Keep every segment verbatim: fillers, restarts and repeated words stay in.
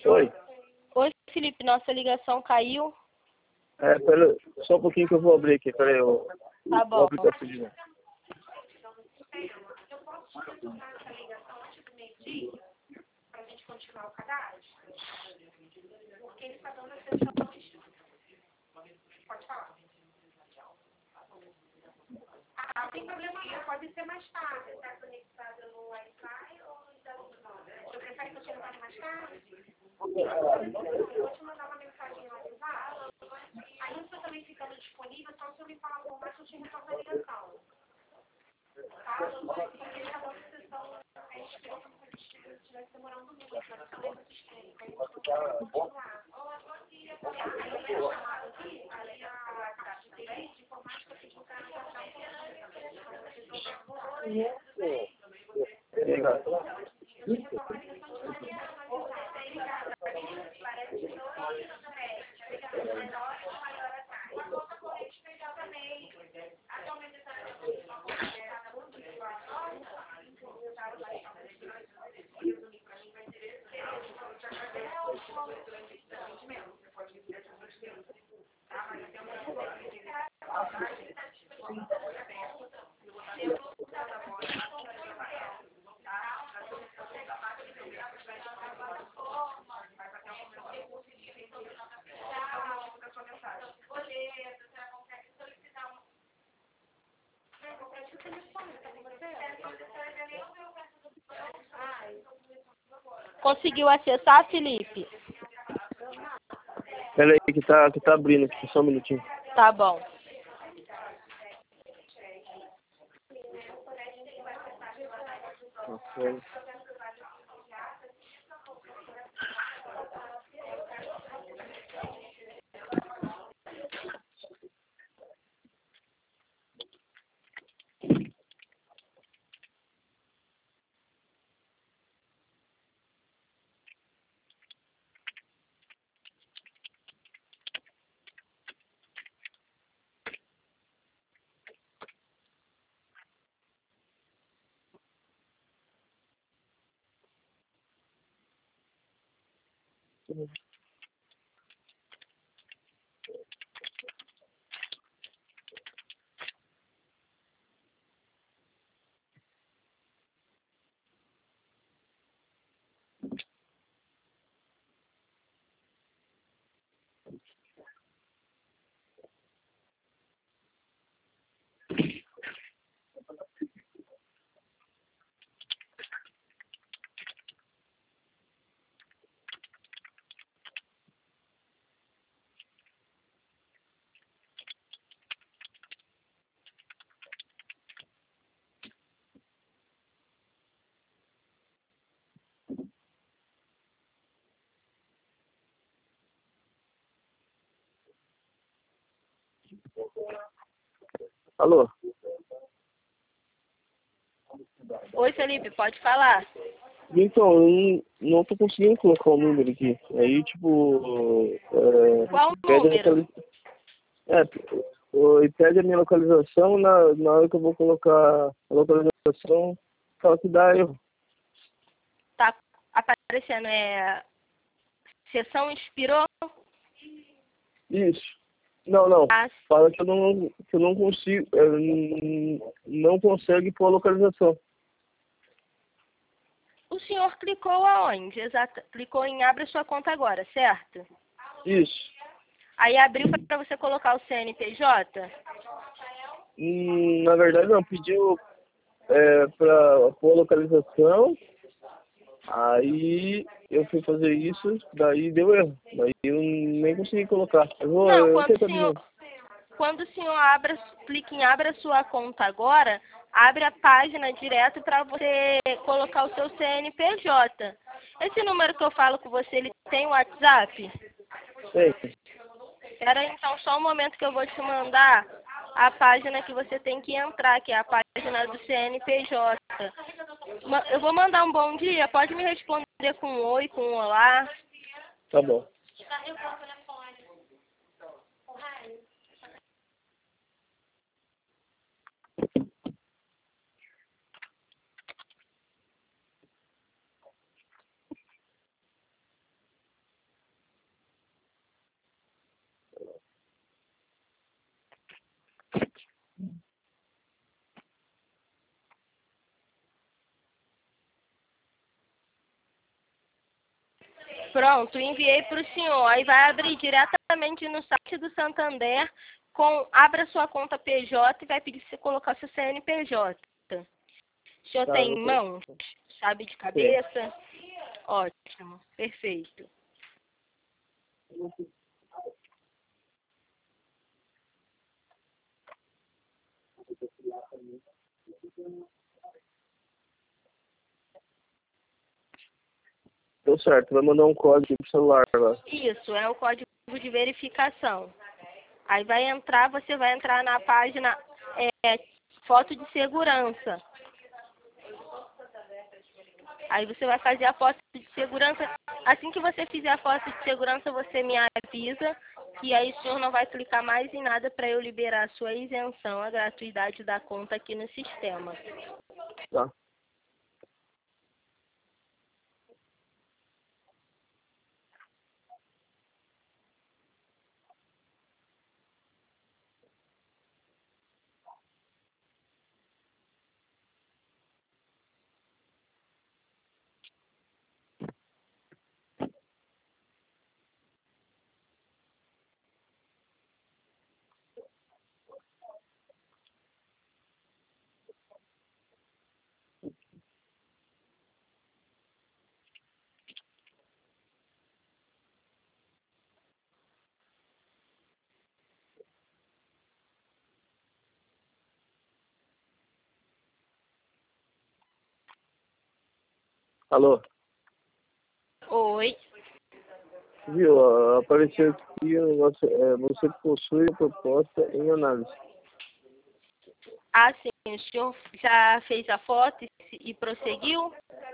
Oi. Oi, Felipe, nossa ligação caiu. É, pera, só um pouquinho que eu vou abrir aqui, peraí, eu Tá vou bom. abrir pra pedir. Ah, tem problema não, pode ser mais tarde. Está conectada no Wi-Fi ou então não? Você prefere que eu te ligue mais tarde? Eu vou te mandar uma mensagem no WhatsApp. Aí você também ficando disponível, só se eu me falar por baixo, eu te retorno a ligação. Tá? Porque cada sessão é escrita como se estivesse demorando muito, para você ler no sistema. Aí eu vou continuar. Aí a chamada aqui, aí a parte de informática pediu para eu achar um Conseguiu acessar, Felipe? Peraí que tá, que tá abrindo aqui, só um minutinho. Tá bom. Ok. Alô? Oi, Felipe, pode falar. Então, eu não, não tô conseguindo colocar o número aqui. Aí, tipo... É, Qual o pede a número? localização. É, o- e pede a minha localização, na, na hora que eu vou colocar a localização, fala que dá erro. Tá aparecendo, é... Sessão expirou? Isso. Não, não. Ah, Fala que eu não, que eu não consigo, é, não, não consegue pôr a localização. o senhor clicou aonde? Exato. Clicou em abre sua conta agora, certo? Isso. Aí abriu para você colocar o C N P J? Hum, na verdade, não. Pediu é, para pôr a localização, aí eu fui fazer isso, daí deu erro. Daí eu nem consegui colocar. Eu vou, Não, eu quando o tento de senhor, novo. quando o senhor abre, clica em abra sua conta agora, abre a página direto para você colocar o seu C N P J. Esse número que eu falo com você, ele tem WhatsApp? Sei. Espera aí, então, só um momento que eu vou te mandar a página que você tem que entrar, que é a página do C N P J. Ma- Eu vou mandar um bom dia, pode me responder com um oi, com um olá. Tá bom. Pronto, enviei para o senhor. Aí vai abrir diretamente no site do Santander, com, abra sua conta P J e vai pedir para você colocar seu C N P J. O senhor Tá, tem não em tem. mãos? Sabe de cabeça? Ótimo, perfeito. Deu certo, vai mandar um código pro celular lá. Isso, é o código de verificação. Aí vai entrar, você vai entrar na página é, foto de segurança. Aí você vai fazer a foto de segurança. Assim que você fizer a foto de segurança, você me avisa. E aí o senhor não vai clicar mais em nada para eu liberar a sua isenção, a gratuidade da conta aqui no sistema. Tá. Alô? Oi. Viu? ó, Apareceu aqui o negócio, é, você possui a proposta em análise. Ah, sim. O senhor já fez a foto e, e prosseguiu?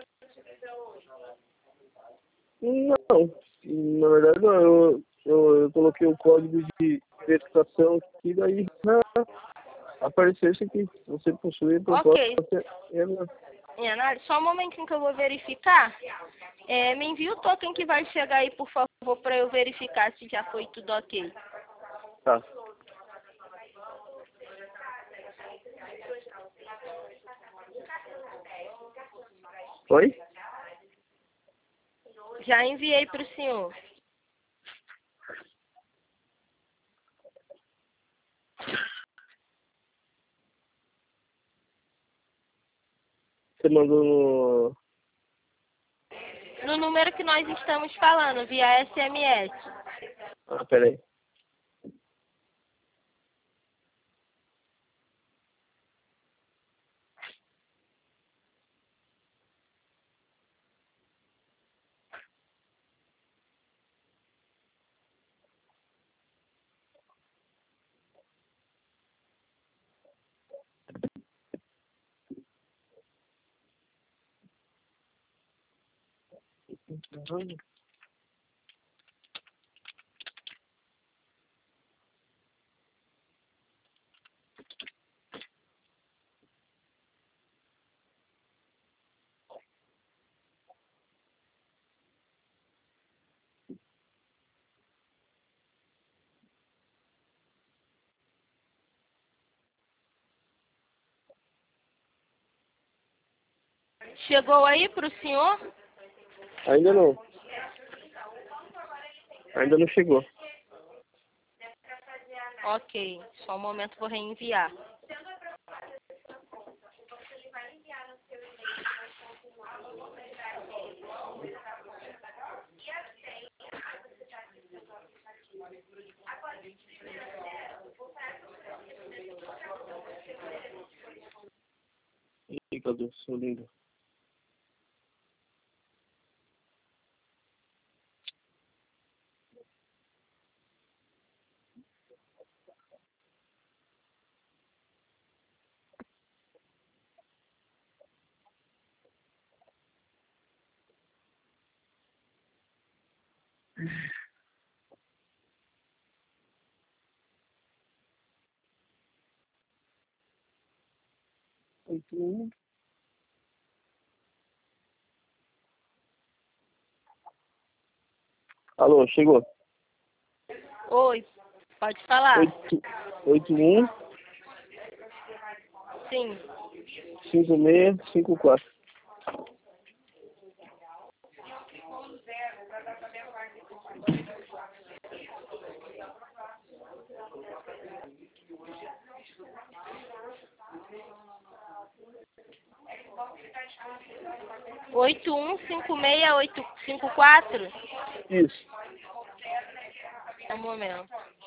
Não, na verdade não, eu, eu, eu coloquei o código de verificação aqui, daí ah, apareceu isso aqui. Você possui a proposta Ok. em análise. Em análise, só um momentinho que eu vou verificar. É, me envia o token que vai chegar aí, por favor, para eu verificar se já foi tudo ok. Tá. Oi? Já enviei para o senhor. Você mandou no... No número que nós estamos falando, via S M S. Ah, peraí. Chegou aí para o senhor? Ainda não. Ainda não chegou. Ok, só um momento, vou reenviar. Ih, cadê o seu lindo? Oito, alô, chegou. Oi, pode falar? Oito, oito um Sim. cinco seis cinco quatro. oito um cinco seis oito cinco quatro? Isso. Um momento.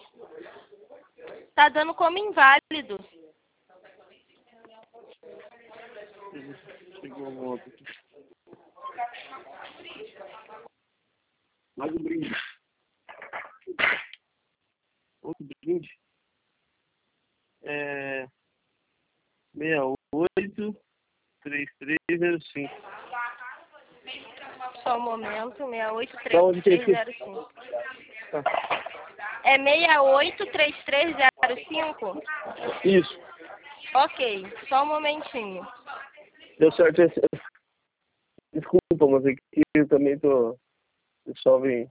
Tá dando como inválido. Chegou uma outra aqui. Mais um brinde. Outro brinde. É... seis oito três três zero cinco. Só um momento. seis oito Da onde que é três três zero cinco. É seis oito três três zero cinco? Isso. Ok, só um momentinho. Deu certo esse. Desculpa, mas aqui eu também tô. O pessoal vem.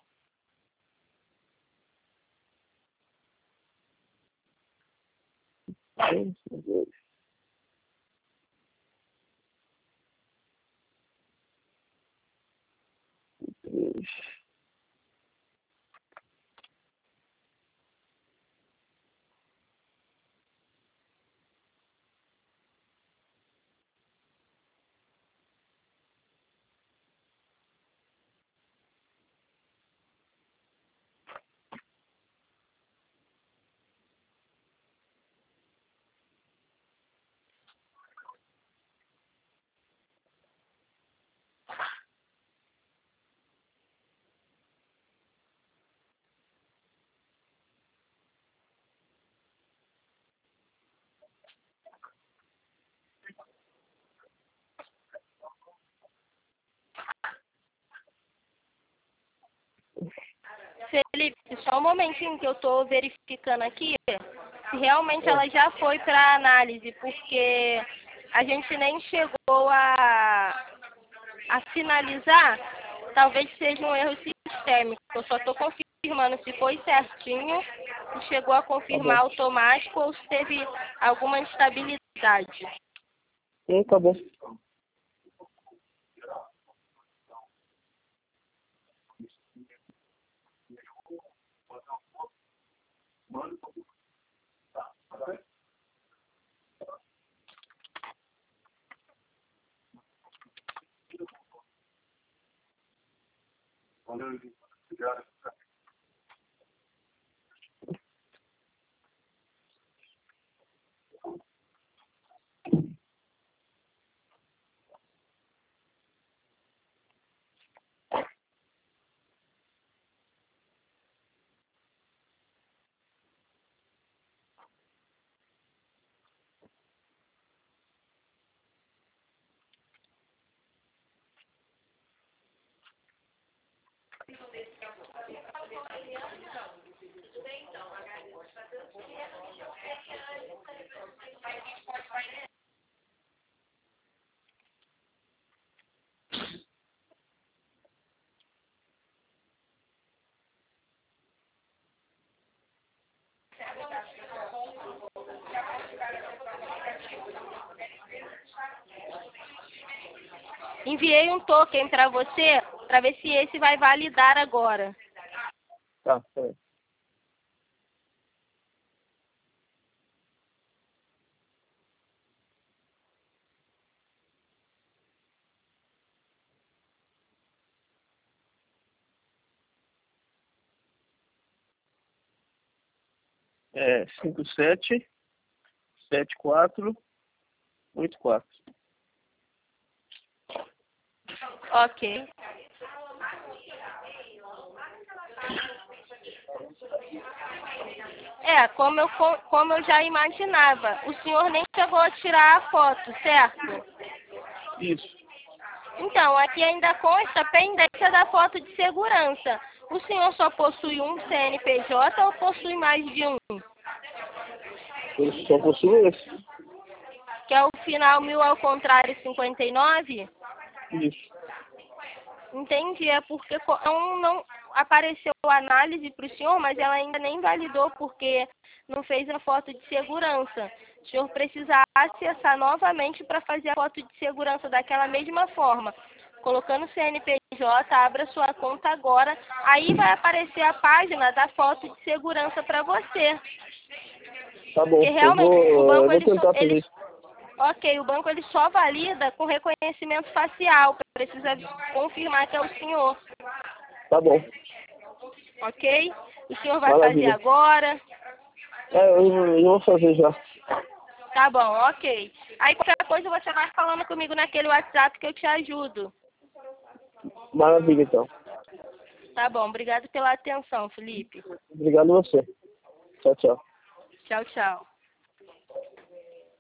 Felipe, só um momentinho que eu tô verificando aqui se realmente ela já foi para análise, porque a gente nem chegou a, a finalizar. Talvez seja um erro sistêmico. Eu só estou confirmando se foi certinho, se chegou a confirmar Tá automático ou se teve alguma instabilidade. Hum, tá bom. Enviei um token para você, para ver se esse vai validar agora. Tá, certo. É cinco sete sete quatro oito quatro. Ok. É, como eu, como eu já imaginava, o senhor nem chegou a tirar a foto, certo? Isso. Então, aqui ainda consta a pendência da foto de segurança. O senhor só possui um C N P J ou possui mais de um? Eu só possuo esse. Que é o final mil ao contrário cinquenta e nove? Isso. Entendi, é porque não, não apareceu a análise para o senhor, mas ela ainda nem validou porque não fez a foto de segurança. O senhor precisa acessar novamente para fazer a foto de segurança daquela mesma forma. Colocando o C N P J, abra sua conta agora, aí vai aparecer a página da foto de segurança para você. Tá bom, Porque realmente eu vou, o banco eu vou ele, tentar ele, fazer isso. Ok, o banco ele só valida com reconhecimento facial. Precisa confirmar que é o senhor. Tá bom. Ok? O senhor vai Maravilha. fazer agora? É, eu, eu vou fazer já. Tá bom, ok. Aí qualquer coisa você vai falando comigo naquele WhatsApp que eu te ajudo. Maravilha, então. Tá bom, obrigado pela atenção, Felipe. Obrigado a você. Tchau, tchau. Tchau, tchau.